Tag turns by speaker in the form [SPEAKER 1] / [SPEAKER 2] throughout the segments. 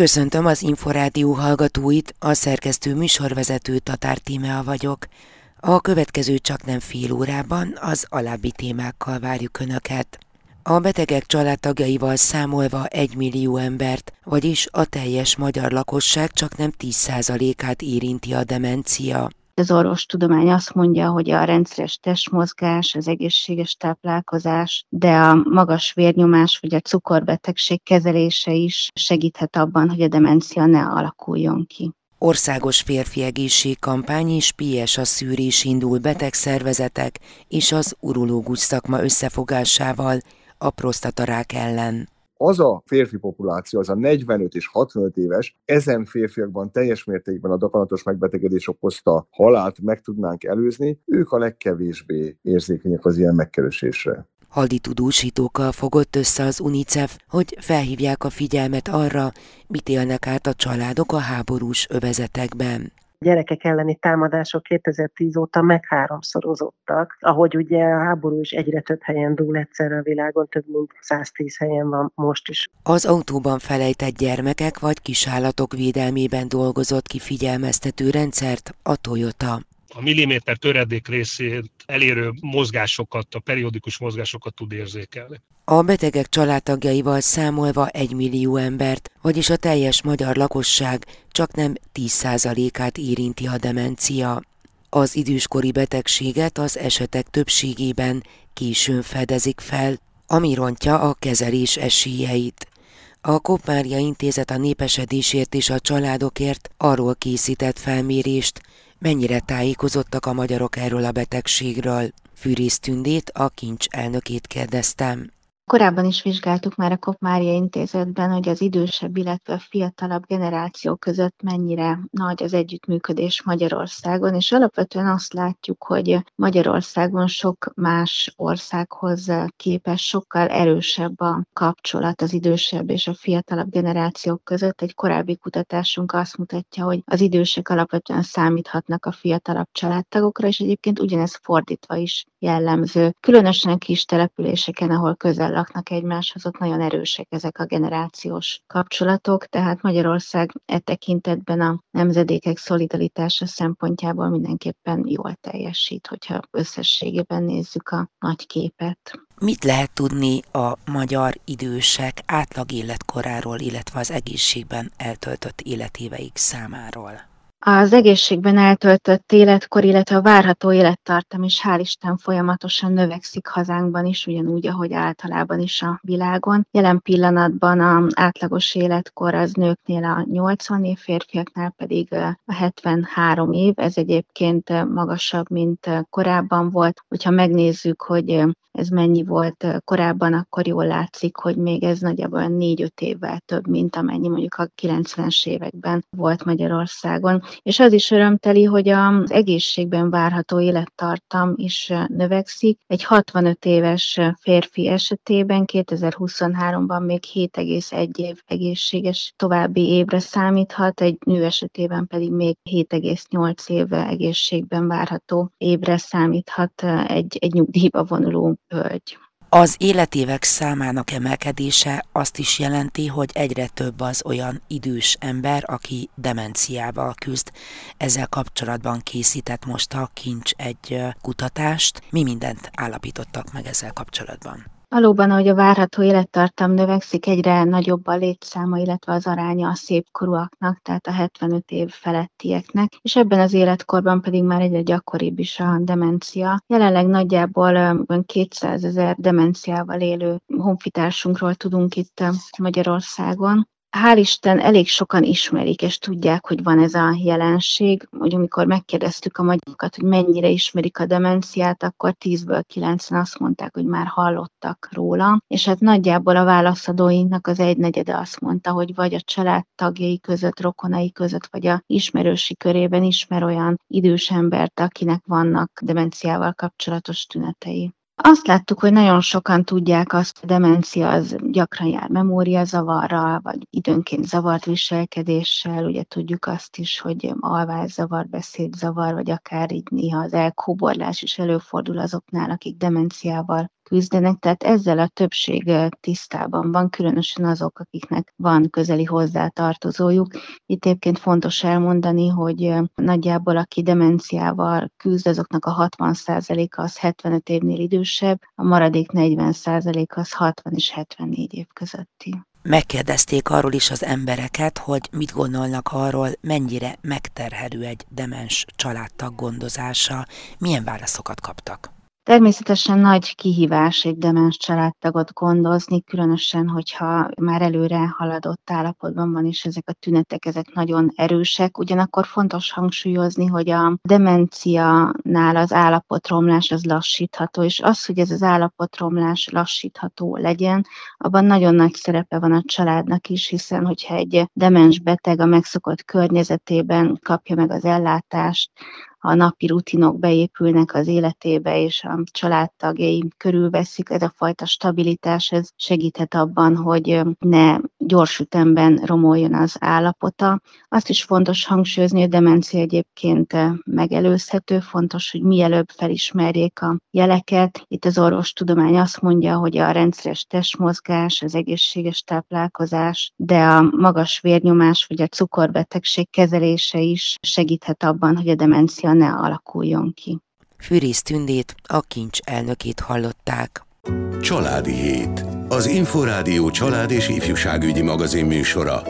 [SPEAKER 1] Köszöntöm az Inforádió hallgatóit, a szerkesztő műsorvezető Tatár Tímea vagyok. A következő csaknem fél órában az alábbi témákkal várjuk Önöket. A betegek családtagjaival számolva 1 millió embert, vagyis a teljes magyar lakosság csaknem 10%-át érinti a demencia.
[SPEAKER 2] Az orvostudomány azt mondja, hogy a rendszeres testmozgás, az egészséges táplálkozás, de a magas vérnyomás vagy a cukorbetegség kezelése is segíthet abban, hogy a demencia ne alakuljon ki.
[SPEAKER 1] Országos férfi egészségkampány és PSA szűrés indul betegszervezetek és az urológus szakma összefogásával a prosztatarák ellen.
[SPEAKER 3] Az a férfi populáció, az a 45 és 65 éves, ezen férfiakban teljes mértékben a daganatos megbetegedés okozta halált meg tudnánk előzni, ők a legkevésbé érzékenyek az ilyen megkeresésre.
[SPEAKER 1] Haldi tudósítókkal fogott össze az UNICEF, hogy felhívják a figyelmet arra, mit élnek át a családok a háborús övezetekben.
[SPEAKER 4] Gyerekek elleni támadások 2010 óta megháromszorozottak, ahogy ugye a háború is egyre több helyen dúl egyszerre a világon, több mint 110 helyen van most is.
[SPEAKER 1] Az autóban felejtett gyermekek vagy kisállatok védelmében dolgozott ki figyelmeztető rendszert a Toyota.
[SPEAKER 5] A milliméter töredék részét elérő mozgásokat, a periódikus mozgásokat tud érzékelni.
[SPEAKER 1] A betegek családtagjaival számolva 1 millió embert, vagyis a teljes magyar lakosság csaknem 10%-át érinti a demencia. Az időskori betegséget az esetek többségében későn fedezik fel, ami rontja a kezelés esélyeit. A Kopp Mária Intézet a népesedésért és a családokért arról készített felmérést, mennyire tájékozottak a magyarok erről a betegségről. Fűrész Tündét, a Kincs elnökét kérdeztem.
[SPEAKER 2] Korábban is vizsgáltuk már a Kopp Mária Intézetben, hogy az idősebb, illetve a fiatalabb generáció között mennyire nagy az együttműködés Magyarországon, és alapvetően azt látjuk, hogy Magyarországon sok más országhoz képest sokkal erősebb a kapcsolat az idősebb és a fiatalabb generációk között. Egy korábbi kutatásunk azt mutatja, hogy az idősek alapvetően számíthatnak a fiatalabb családtagokra, és egyébként ugyanez fordítva is jellemző. Különösen kis településeken, ahol közel laknak egymáshoz, ott nagyon erősek ezek a generációs kapcsolatok, tehát Magyarország e tekintetben a nemzedékek szolidaritása szempontjából mindenképpen jól teljesít, hogyha összességében nézzük a nagy képet.
[SPEAKER 1] Mit lehet tudni a magyar idősek átlag életkoráról, illetve az egészségben eltöltött életéveik számáról?
[SPEAKER 2] Az egészségben eltöltött életkor, illetve a várható élettartam is hál' Isten folyamatosan növekszik hazánkban is, ugyanúgy, ahogy általában is a világon. Jelen pillanatban az átlagos életkor az nőknél a 80 év, férfiaknál pedig a 73 év. Ez egyébként magasabb, mint korábban volt. Hogyha megnézzük, hogy ez mennyi volt korábban, akkor jól látszik, hogy még ez nagyjából 4-5 évvel több, mint amennyi mondjuk a 90-es években volt Magyarországon. És az is örömteli, hogy az egészségben várható élettartam is növekszik. Egy 65 éves férfi esetében 2023-ban még 7,1 év egészséges további évre számíthat, egy nő esetében pedig még 7,8 év egészségben várható évre számíthat egy nyugdíjba vonuló hölgy.
[SPEAKER 1] Az életévek számának emelkedése azt is jelenti, hogy egyre több az olyan idős ember, aki demenciával küzd. Ezzel kapcsolatban készített most a Kincs egy kutatást. Mi mindent állapítottak meg ezzel kapcsolatban?
[SPEAKER 2] Valóban, ahogy a várható élettartam növekszik, egyre nagyobb a létszáma, illetve az aránya a szépkorúaknak, tehát a 75 év felettieknek, és ebben az életkorban pedig már egyre gyakoribb is a demencia. Jelenleg nagyjából 200 000 demenciával élő honfitársunkról tudunk itt Magyarországon. Hál' Isten elég sokan ismerik és tudják, hogy van ez a jelenség. Hogy amikor megkérdeztük a magyarokat, hogy mennyire ismerik a demenciát, akkor 10-ből 9-en azt mondták, hogy már hallottak róla. És hát nagyjából a válaszadóinknak az 1/4 azt mondta, hogy vagy a családtagjai között, rokonai között, vagy a ismerősi körében ismer olyan idős embert, akinek vannak demenciával kapcsolatos tünetei. Azt láttuk, hogy nagyon sokan tudják azt, hogy a demencia az gyakran jár memóriazavarral, vagy időnként zavart viselkedéssel. Ugye tudjuk azt is, hogy alvászavar, beszédzavar, vagy akár így néha az elkóborlás is előfordul azoknál, akik demenciával küzdenek, tehát ezzel a többség tisztában van, különösen azok, akiknek van közeli hozzátartozójuk. Itt egyébként fontos elmondani, hogy nagyjából aki demenciával küzd, azoknak a 60%-a az 75 évnél idősebb, a maradék 40% az 60 és 74 év közötti.
[SPEAKER 1] Megkérdezték arról is az embereket, hogy mit gondolnak arról, mennyire megterhelő egy demens családtag gondozása. Milyen válaszokat kaptak?
[SPEAKER 2] Természetesen nagy kihívás egy demens családtagot gondozni, különösen, hogyha már előre haladott állapotban van, és ezek a tünetek ezek nagyon erősek. Ugyanakkor fontos hangsúlyozni, hogy a demenciánál az állapotromlás az lassítható, és az, hogy ez az állapotromlás lassítható legyen, abban nagyon nagy szerepe van a családnak is, hiszen hogyha egy demens beteg a megszokott környezetében kapja meg az ellátást, a napi rutinok beépülnek az életébe, és a családtagjai körülveszik, ez a fajta stabilitás, ez segíthet abban, hogy ne gyors ütemben romoljon az állapota. Azt is fontos hangsúlyozni, hogy a demencia egyébként megelőzhető, fontos, hogy mielőbb felismerjék a jeleket. Itt az orvostudomány azt mondja, hogy a rendszeres testmozgás, az egészséges táplálkozás, de a magas vérnyomás vagy a cukorbetegség kezelése is segíthet abban, hogy a demencia ne alakuljon ki.
[SPEAKER 1] Fűrész Tündét, a Kincs elnökét hallották.
[SPEAKER 6] Családi Hét. Az Inforádió család- és ifjúságügyi magazin műsora.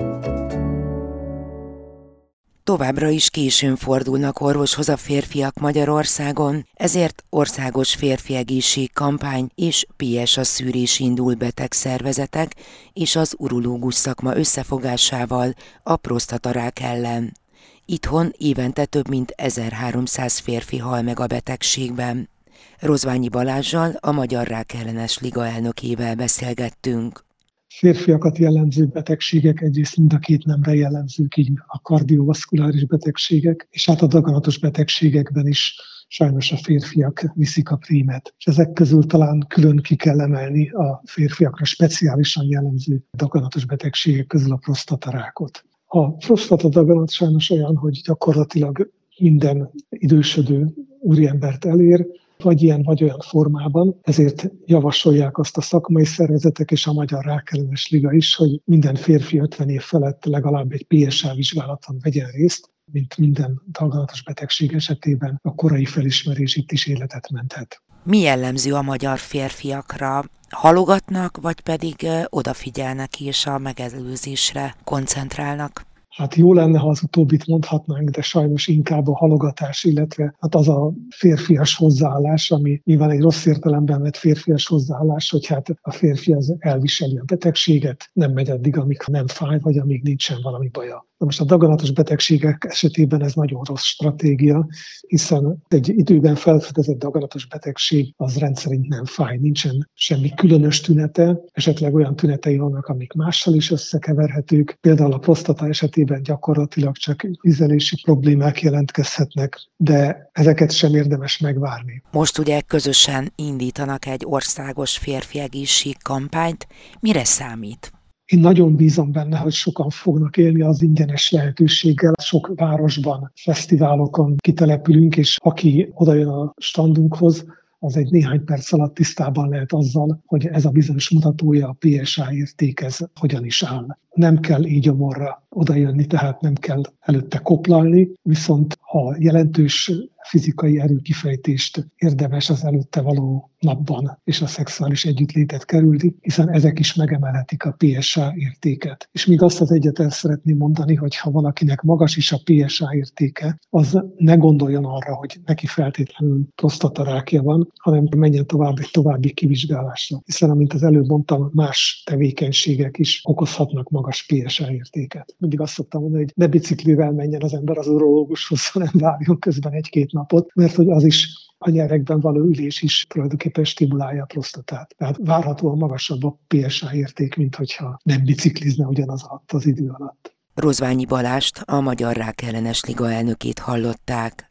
[SPEAKER 1] Továbbra is későn fordulnak orvoshoz a férfiak Magyarországon, ezért országos férfiegészség kampány és PSA szűrés indul betegszervezetek és az urológus szakma összefogásával a prosztatarák ellen. Itthon évente több mint 1300 férfi hal meg a betegségben. Rozványi Balázssal, a Magyar Rákellenes Liga elnökével beszélgettünk.
[SPEAKER 7] Férfiakat jellemző betegségek egyrészt mind a két nemre jellemzők, így a kardiovaszkuláris betegségek, és hát a daganatos betegségekben is sajnos a férfiak viszik a prímet. És ezek közül talán külön ki kell emelni a férfiakra speciálisan jellemző daganatos betegségek közül a prostatarákot. A prostatadaganat sajnos olyan, hogy gyakorlatilag minden idősödő úriembert elér, vagy ilyen, vagy olyan formában. Ezért javasolják azt a szakmai szervezetek és a Magyar Rákellenes Liga is, hogy minden férfi 50 év felett legalább egy PSA vizsgálaton vegyen részt, mint minden daganatos betegség esetében a korai felismerés itt is életet menthet.
[SPEAKER 1] Mi jellemző a magyar férfiakra? Halogatnak, vagy pedig odafigyelnek és a megelőzésre koncentrálnak?
[SPEAKER 7] Hát jó lenne, ha az utóbbit mondhatnánk, de sajnos inkább a halogatás, illetve hát az a férfias hozzáállás, ami nyilván egy rossz értelemben vett férfias hozzáállás, hogy hát a férfi az elviseli a betegséget, nem megy addig, amíg nem fáj, vagy amíg nincsen valami baja. Na most a daganatos betegségek esetében ez nagyon rossz stratégia, hiszen egy időben felfedezett daganatos betegség az rendszerint nem fáj, nincsen semmi különös tünete, esetleg olyan tünetei vannak, amik mással is összekeverhetők. Például a prostata esetében gyakorlatilag csak ízelési problémák jelentkezhetnek, de ezeket sem érdemes megvárni.
[SPEAKER 1] Most ugye közösen indítanak egy országos férfiegészség kampányt. Mire számít?
[SPEAKER 7] Én nagyon bízom benne, hogy sokan fognak élni az ingyenes lehetőséggel. Sok városban, fesztiválokon kitelepülünk, és aki odajön a standunkhoz, az egy néhány perc alatt tisztában lehet azzal, hogy ez a bizonyos mutatója, a PSA érték, ez hogyan is áll. Nem kell így gyomorra odajönni, tehát nem kell előtte koplalni, viszont a jelentős fizikai erőkifejtést érdemes az előtte való napban és a szexuális együttlétet kerülni, hiszen ezek is megemelhetik a PSA értéket. És még azt az egyet el szeretném mondani, hogy ha valakinek magas is a PSA értéke, az ne gondoljon arra, hogy neki feltétlenül prostatarákja van, hanem menjen tovább egy további kivizsgálásra. Hiszen, amint az előbb mondtam, más tevékenységek is okozhatnak magas PSA értéket. Mindig azt szoktam mondani, hogy ne biciklivel menjen az ember az urológushoz, hanem várjon közben egy-két napot, mert hogy az is a nyerekben való ülés is tulajdonképpen stimulálja a prostatát. Tehát várhatóan magasabb a PSA érték, mint hogyha nem biciklizne ugyanaz alatt az idő alatt.
[SPEAKER 1] Rozványi Balást, a Magyar Rákellenes Liga elnökét hallották.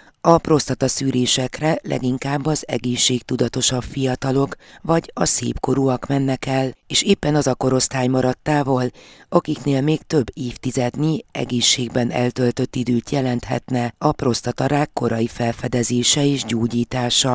[SPEAKER 1] A prosztataszűrésekre leginkább az egészségtudatosabb fiatalok vagy a szépkorúak mennek el, és éppen az a korosztály maradt távol, akiknél még több évtizednyi egészségben eltöltött időt jelenthetne a prosztatarák korai felfedezése és gyógyítása.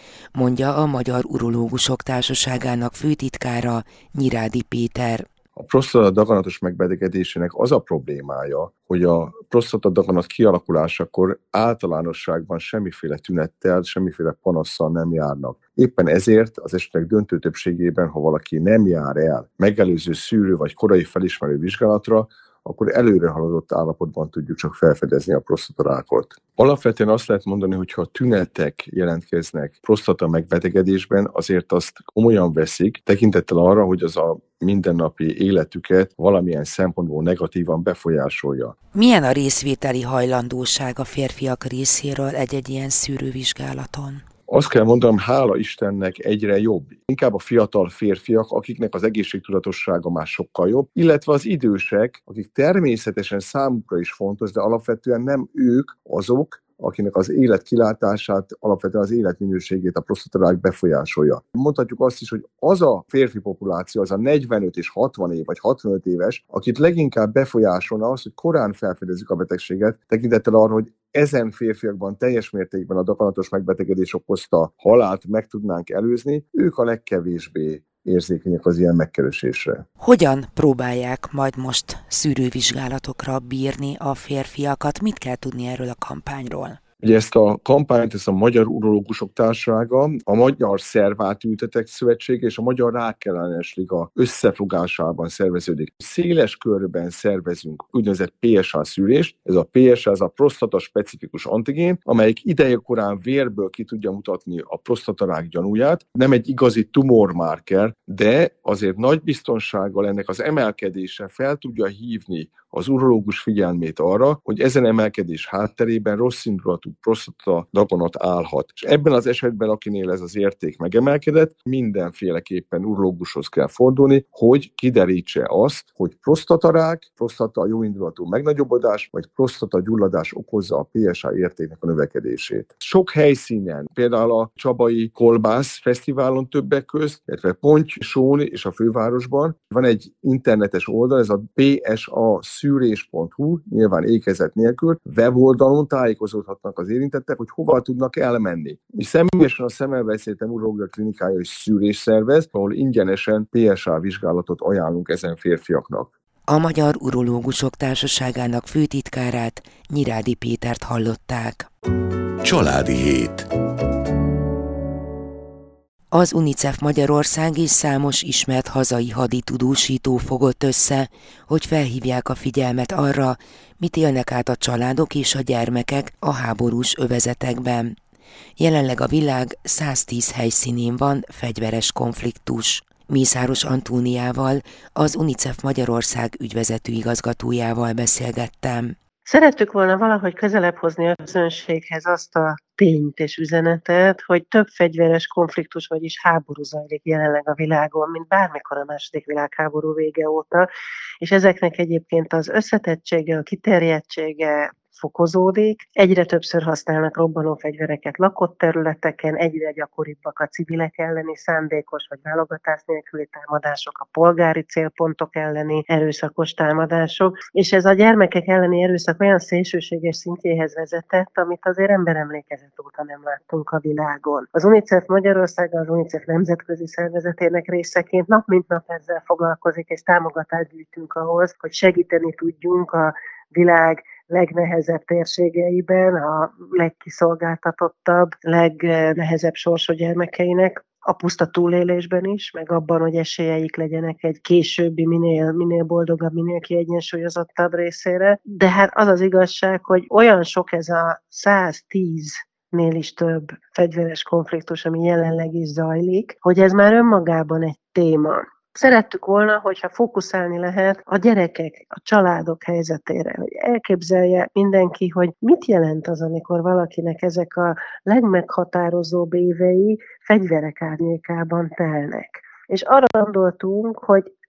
[SPEAKER 1] mondja a Magyar Urológusok Társaságának főtitkára, Nyirádi Péter.
[SPEAKER 3] A prostata daganatos megbetegedésének az a problémája, hogy a prostata daganat kialakulásakor általánosságban semmiféle tünettel, semmiféle panasszal nem járnak. Éppen ezért az esetek döntő többségében, ha valaki nem jár el megelőző szűrő vagy korai felismerő vizsgálatra, akkor előre haladott állapotban tudjuk csak felfedezni a prostatarákot. Alapvetően azt lehet mondani, hogy ha tünetek jelentkeznek prostata megbetegedésben, azért azt komolyan veszik, tekintettel arra, hogy az a mindennapi életüket valamilyen szempontból negatívan befolyásolja.
[SPEAKER 1] Milyen a részvételi hajlandóság a férfiak részéről egy-egy ilyen szűrővizsgálaton?
[SPEAKER 3] Azt kell mondanom, hála Istennek egyre jobb. Inkább a fiatal férfiak, akiknek az egészségtudatossága már sokkal jobb, illetve az idősek, akik természetesen számukra is fontos, de alapvetően nem ők azok, akinek az életkilátását, alapvetően az életminőségét a prostatarák befolyásolja. Mondhatjuk azt is, hogy az a férfi populáció, az a 45 és 60 év vagy 65 éves, akit leginkább befolyásolna az, hogy korán felfedezzük a betegséget, tekintettel arra, hogy ezen férfiakban teljes mértékben a daganatos megbetegedés okozta halált meg tudnánk előzni, ők a legkevésbé érzékenyek az ilyen megkeresésre.
[SPEAKER 1] Hogyan próbálják majd most szűrővizsgálatokra bírni a férfiakat? Mit kell tudni erről a kampányról?
[SPEAKER 3] Ugye ezt a kampányt, ezt a Magyar Urológusok Társasága, a Magyar Szervátültetek Szövetsége és a Magyar Rákellenes Liga összefogásában szerveződik. Széles körben szervezünk úgynevezett PSA szűrést. Ez a PSA, ez a prostata specifikus antigén, amelyik idejekorán vérből ki tudja mutatni a prostatarák gyanúját. Nem egy igazi tumormarker, de azért nagy biztonsággal ennek az emelkedése fel tudja hívni az urológus figyelmét arra, hogy ezen emelkedés hátterében rossz indulatú prostata daganat állhat. És ebben az esetben, akinél ez az érték megemelkedett, mindenféleképpen urológushoz kell fordulni, hogy kiderítse azt, hogy prostatarák, prostata jóindulatú megnagyobbodás, vagy prostata gyulladás okozza a PSA értéknek a növekedését. Sok helyszínen, például a Csabai Kolbász Fesztiválon többek közt, illetve Ponty, Són és a fővárosban van egy internetes oldal, ez a psa-szűrés.hu, nyilván ékezet nélkül, weboldalon tájékozódhatnak az érintettek, hogy hova tudnak elmenni. Mi személyesen a Szemmelweis Urológia Klinikája is szűrés szervez, ahol ingyenesen PSA vizsgálatot ajánlunk ezen férfiaknak.
[SPEAKER 1] A Magyar Urológusok Társaságának főtitkárát, Nyirádi Pétert hallották.
[SPEAKER 6] Családi hét.
[SPEAKER 1] Az UNICEF Magyarország és számos ismert hazai haditudósító fogott össze, hogy felhívják a figyelmet arra, mit élnek át a családok és a gyermekek a háborús övezetekben. Jelenleg a világ 110 helyszínén van fegyveres konfliktus. Mészáros Antóniával, az UNICEF Magyarország ügyvezető igazgatójával beszélgettem.
[SPEAKER 4] Szerettük volna valahogy közelebb hozni a közönséghez azt a tényt és üzenetet, hogy több fegyveres konfliktus, vagyis háború zajlik jelenleg a világon, mint bármikor a II. Világháború vége óta, és ezeknek egyébként az összetettsége, a kiterjedtsége fokozódik. Egyre többször használnak robbanófegyvereket lakott területeken, egyre gyakoribbak a civilek elleni szándékos vagy válogatás nélküli támadások, a polgári célpontok elleni erőszakos támadások, és ez a gyermekek elleni erőszak olyan szélsőséges szintjéhez vezetett, amit azért emberemlékezet óta nem láttunk a világon. Az UNICEF Magyarország, az UNICEF nemzetközi szervezetének részeként nap mint nap ezzel foglalkozik, és támogatást gyűjtünk ahhoz, hogy segíteni tudjunk a világ legnehezebb térségeiben, a legkiszolgáltatottabb, legnehezebb sorsú gyermekeinek, a puszta túlélésben is, meg abban, hogy esélyeik legyenek egy későbbi, minél boldogabb, minél kiegyensúlyozottabb részére. De hát az az igazság, hogy olyan sok ez a 110-nél is több fegyveres konfliktus, ami jelenleg is zajlik, hogy ez már önmagában egy téma. Szerettük volna, hogyha fókuszálni lehet a gyerekek, a családok helyzetére, hogy elképzelje mindenki, hogy mit jelent az, amikor valakinek ezek a legmeghatározóbb évei fegyverek árnyékában telnek. És arra gondoltunk, hogy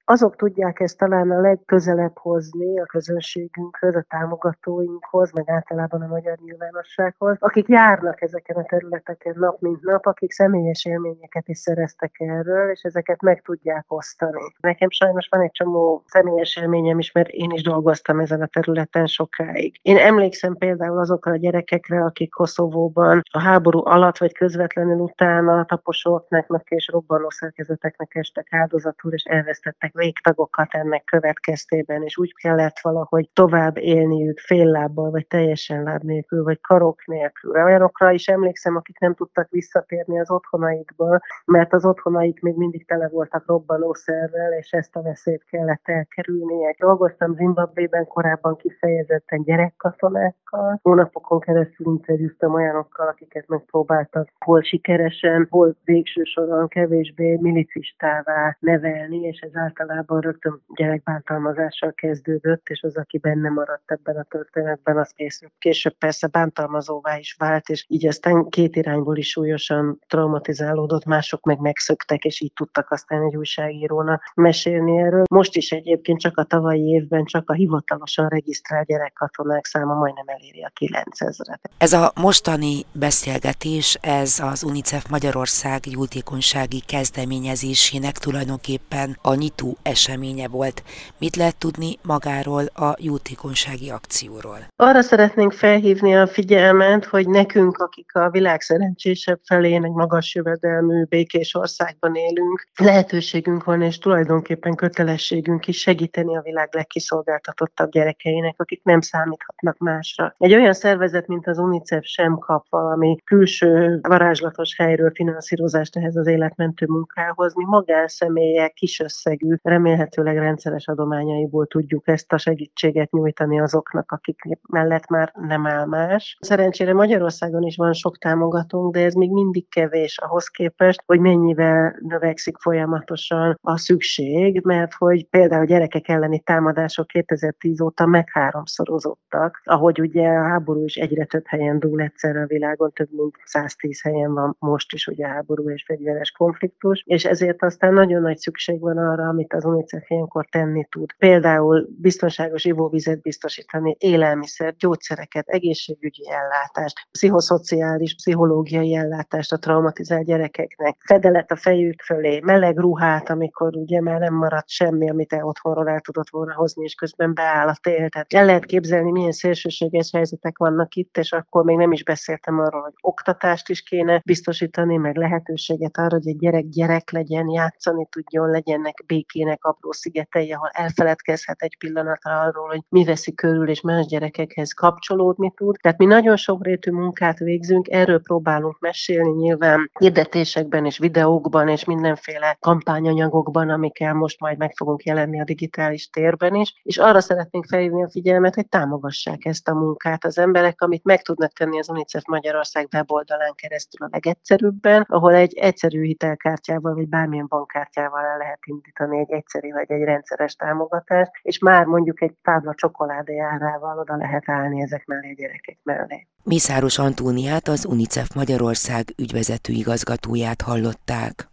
[SPEAKER 4] Azok tudják ezt talán a legközelebb hozni a közönségünkhöz, a támogatóinkhoz, meg általában a magyar nyilvánossághoz, akik járnak ezeken a területeken nap mint nap, akik személyes élményeket is szereztek erről, és ezeket meg tudják osztani. Nekem sajnos van egy csomó személyes élményem is, mert én is dolgoztam ezen a területen sokáig. Én emlékszem például azokra a gyerekekre, akik Koszovóban a háború alatt vagy közvetlenül utána taposóknak és robbanószerkezeteknek estek áldozatul, és elvesztettek végtagokat ennek következtében, és úgy kellett valahogy tovább élniük fél lábbal, vagy teljesen láb nélkül, vagy karok nélkül. Olyanokra is emlékszem, akik nem tudtak visszatérni az otthonaikból, mert az otthonaik még mindig tele voltak robbanószerrel, és ezt a veszélyt kellett elkerülnie. Dolgoztam Zimbabwében korábban kifejezetten gyerekkatonákkal. Hónapokon keresztül interjúztam olyanokkal, akiket megpróbáltak hol sikeresen, hol végső soron kevésbé milicistává nevelni, és ez általában rögtön gyerekbántalmazással kezdődött, és az, aki benne maradt ebben a történetben, az később persze bántalmazóvá is vált, és így aztán két irányból is súlyosan traumatizálódott, mások meg megszöktek, és így tudtak aztán egy újságírónak mesélni erről. Most is egyébként csak a tavalyi évben csak a hivatalosan regisztrált gyerekkatonák száma majdnem eléri a 9000-et.
[SPEAKER 1] Ez a mostani beszélgetés, ez az UNICEF Magyarország jótékonysági kezdeményezésének tulajdonképpen a nyitó eseménye volt. Mit lehet tudni magáról a jótékonysági akcióról?
[SPEAKER 4] Arra szeretnénk felhívni a figyelmet, hogy nekünk, akik a világ szerencsésebb felének magas jövedelmű, békés országban élünk, lehetőségünk van, és tulajdonképpen kötelességünk is segíteni a világ legkiszolgáltatottabb gyerekeinek, akik nem számíthatnak másra. Egy olyan szervezet, mint az UNICEF sem kap valami külső varázslatos helyről finanszírozást ehhez az életmentő munkához. Mi magánszemélyek kis összegű, remélhetőleg rendszeres adományaiból tudjuk ezt a segítséget nyújtani azoknak, akik mellett már nem áll más. Szerencsére Magyarországon is van sok támogatónk, de ez még mindig kevés ahhoz képest, hogy mennyivel növekszik folyamatosan a szükség, mert hogy például gyerekek elleni támadások 2010 óta megháromszorozottak, ahogy ugye a háború is egyre több helyen dúl egyszerre a világon, több mint 110 helyen van most is ugye háború és fegyveres konfliktus, és ezért aztán nagyon nagy szükség van arra, amit az UNICEF ilyenkor tenni tud. Például biztonságos ivóvizet biztosítani, élelmiszer, gyógyszereket, egészségügyi ellátást, pszichoszociális, pszichológiai ellátást a traumatizált gyerekeknek, fedelet a fejük fölé, meleg ruhát, amikor ugye már nem maradt semmi, amit otthonról el tudott volna hozni, és közben beáll a tél. Tehát el lehet képzelni, milyen szélsőséges helyzetek vannak itt, és akkor még nem is beszéltem arról, hogy oktatást is kéne biztosítani, meg lehetőséget arra, hogy egy gyerek legyen, játszani tudjon, legyenek békének apró szigetei, ahol elfeledkezhet egy pillanatra arról, hogy mi veszi körül, és más gyerekekhez kapcsolódni tud. Tehát mi nagyon sokrétű munkát végzünk, erről próbálunk mesélni nyilván hirdetésekben és videókban és mindenféle kampányanyagokban, amikkel most majd meg fogunk jelenni a digitális térben is, és arra szeretnénk felhívni a figyelmet, hogy támogassák ezt a munkát az emberek, amit meg tudnak tenni az UNICEF Magyarország weboldalán keresztül a legegyszerűbben, ahol egy egyszerű hitelkártyával vagy bármilyen bankkártyával el lehet indítani egy egyszerű vagy egy rendszeres támogatást, és már mondjuk egy tábla csokoládé árával oda lehet állni ezek mellé a gyerekek mellé.
[SPEAKER 1] Mészáros Antóniát, az UNICEF Magyarország ügyvezető igazgatóját hallották.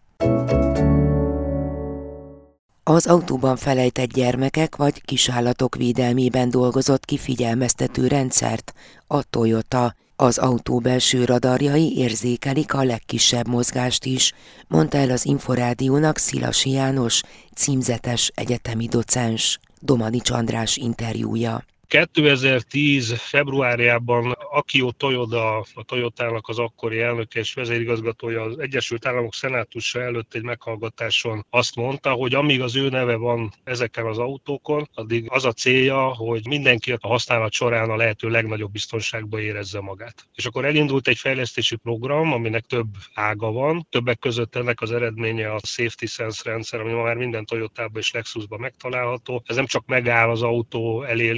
[SPEAKER 1] Az autóban felejtett gyermekek vagy kisállatok védelmében dolgozott ki figyelmeztető rendszert a Toyota. Az autó belső radarjai érzékelik a legkisebb mozgást is, mondta el az Inforádiónak Szilasi János, címzetes egyetemi docens. Domanics András interjúja.
[SPEAKER 5] 2010. februárjában Akio Toyoda, a Toyotának az akkori elnöke és vezérigazgatója az Egyesült Államok szenátusa előtt egy meghallgatáson azt mondta, hogy amíg az ő neve van ezeken az autókon, addig az a célja, hogy mindenki a használat során a lehető legnagyobb biztonságban érezze magát. És akkor elindult egy fejlesztési program, aminek több ága van. Többek között ennek az eredménye a Safety Sense rendszer, ami ma már minden Toyotában és Lexusban megtalálható. Ez nem csak megáll az autó elé lépő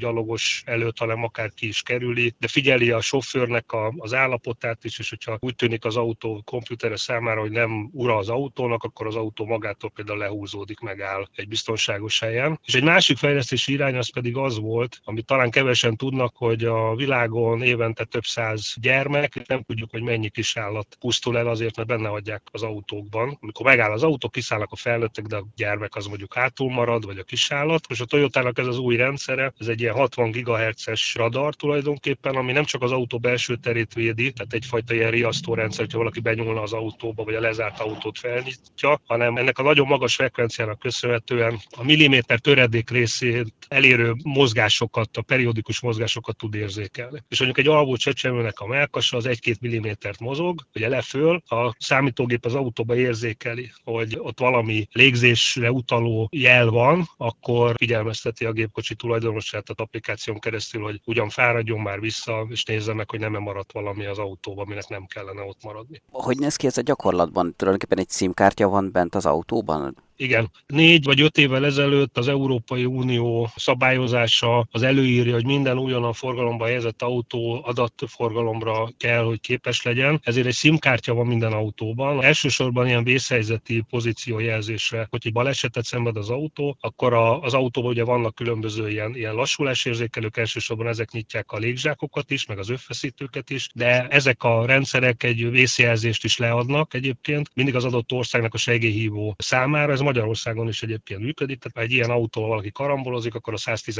[SPEAKER 5] gyalogos előtt, hanem akár ki is kerüli, de figyeli a sofőrnek az állapotát is, és hogyha úgy tűnik az autó komputere számára, hogy nem ura az autónak, akkor az autó magától például lehúzódik, megáll egy biztonságos helyen. És egy másik fejlesztési irány az pedig az volt, amit talán kevesen tudnak, hogy a világon évente több száz gyermek, nem tudjuk, hogy mennyi kisállat pusztul el azért, mert benne hagyják az autókban. Amikor megáll az autó, kiszállnak a felnőttek, de a gyermek az mondjuk hátul marad, vagy a kisállat. Most a Toyotának ez az új rendszere, ez egy ilyen 60 GHz-es radar tulajdonképpen, ami nem csak az autó belső terét védi, tehát egyfajta ilyen riasztórendszer, hogyha valaki benyúlna az autóba, vagy a lezárt autót felnyitja, hanem ennek a nagyon magas frekvenciának köszönhetően a milliméter töredék részét elérő mozgásokat, a periódikus mozgásokat tud érzékelni. És mondjuk egy alvó csecsemőnek a mellkasa az 1-2 millimétert mozog, ugye leföl, a számítógép az autóba érzékeli, hogy ott valami légzésre utaló jel van, akkor figyelmezteti a gépkocsi tulajdonosát az applikáción keresztül, hogy ugyan fáradjon már vissza, és nézze meg, hogy nem maradt valami az autóban, aminek nem kellene ott maradni.
[SPEAKER 8] Hogy néz ki ez a gyakorlatban? Tulajdonképpen egy SIM-kártya van bent az autóban?
[SPEAKER 5] Igen. 4 vagy 5 évvel ezelőtt az Európai Unió szabályozása az előírja, hogy minden újonnan forgalomba helyezett autó adatforgalomra kell, hogy képes legyen. Ezért egy SIM-kártya van minden autóban. Elsősorban ilyen vészhelyzeti pozíciójelzésre, hogy egy balesetet szenved az autó, akkor az autóban ugye vannak különböző ilyen lassulásérzékelők, elsősorban ezek nyitják a légzsákokat is, meg az övfeszítőket is, de ezek a rendszerek egy vészjelzést is leadnak egyébként, mindig az adott országnak a segélyhívó számára. Ez Magyarországon is egyébként működik, tehát ha egy ilyen autóval valaki karambolozik, akkor a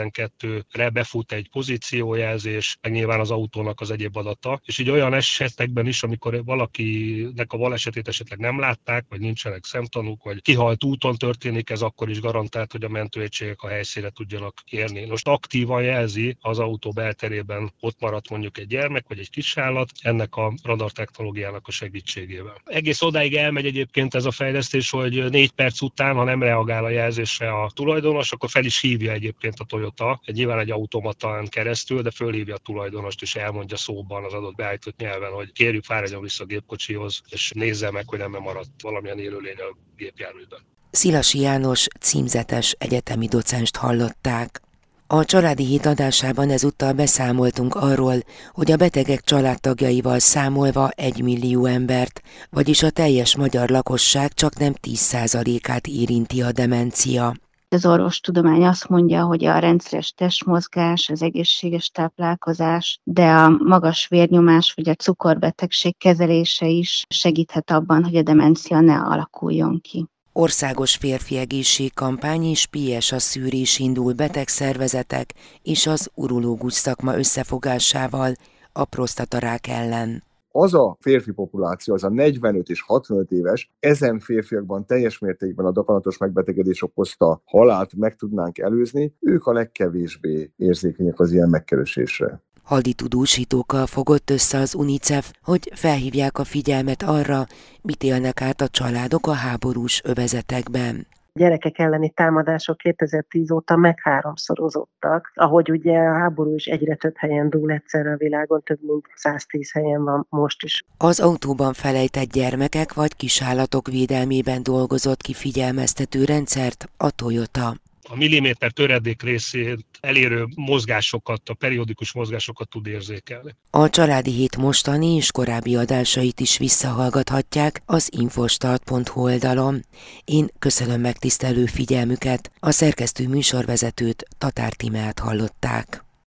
[SPEAKER 5] 112-re befut egy pozíciójelzés, meg nyilván az autónak az egyéb adata. És így olyan esetekben is, amikor valakinek a balesetét esetleg nem látták, vagy nincsenek szemtanúk, vagy kihalt úton történik, ez akkor is garantált, hogy a mentőegységek a helyszínre tudjanak érni. Most aktívan jelzi az autó belterében ott maradt mondjuk egy gyermek, vagy egy kisállat, ennek a radar technológiának a segítségével. Egész odáig elmegy egyébként ez a fejlesztés, hogy 4 perc után, ha nem reagál a jelzésre a tulajdonos, akkor fel is hívja egyébként a Toyota, nyilván egy automatán keresztül, de fölhívja a tulajdonost, és elmondja szóban az adott beállított nyelven, hogy kérjük, fáradjon vissza a gépkocsihoz, és nézze meg, hogy nem maradt valamilyen élőlény a gépjárműben.
[SPEAKER 1] Szilasi János címzetes egyetemi docenst hallották. A Családi Hét adásában ezúttal beszámoltunk arról, hogy a betegek családtagjaival számolva 1 millió embert, vagyis a teljes magyar lakosság csak nem 10%-át érinti a demencia.
[SPEAKER 2] Az orvostudomány azt mondja, hogy a rendszeres testmozgás, az egészséges táplálkozás, de a magas vérnyomás vagy a cukorbetegség kezelése is segíthet abban, hogy a demencia ne alakuljon ki.
[SPEAKER 1] Országos férfi egészségkampány és PSA szűrés indul betegszervezetek és az urológus szakma összefogásával a prosztatarák ellen.
[SPEAKER 3] Az a férfi populáció, az a 45 és 65 éves, ezen férfiakban teljes mértékben a daganatos megbetegedés okozta halált meg tudnánk előzni, ők a legkevésbé érzékenyek az ilyen megkeresésre.
[SPEAKER 1] Haditudósítókkal fogott össze az UNICEF, hogy felhívják a figyelmet arra, mit élnek át a családok a háborús övezetekben.
[SPEAKER 4] Gyerekek elleni támadások 2010 óta megháromszorozottak, ahogy ugye a háború is egyre több helyen dúl egyszerre a világon, több mint 110 helyen van most is.
[SPEAKER 1] Az autóban felejtett gyermekek vagy kisállatok védelmében dolgozott ki figyelmeztető rendszert a Toyota.
[SPEAKER 5] A milliméter töredék részét elérő mozgásokat, a periódikus mozgásokat tud érzékelni.
[SPEAKER 1] A Családi Hét mostani és korábbi adásait is visszahallgathatják az infostart.hu oldalon. Én köszönöm megtisztelő figyelmüket, a szerkesztő műsorvezetőt, Tatár Tímeát hallották.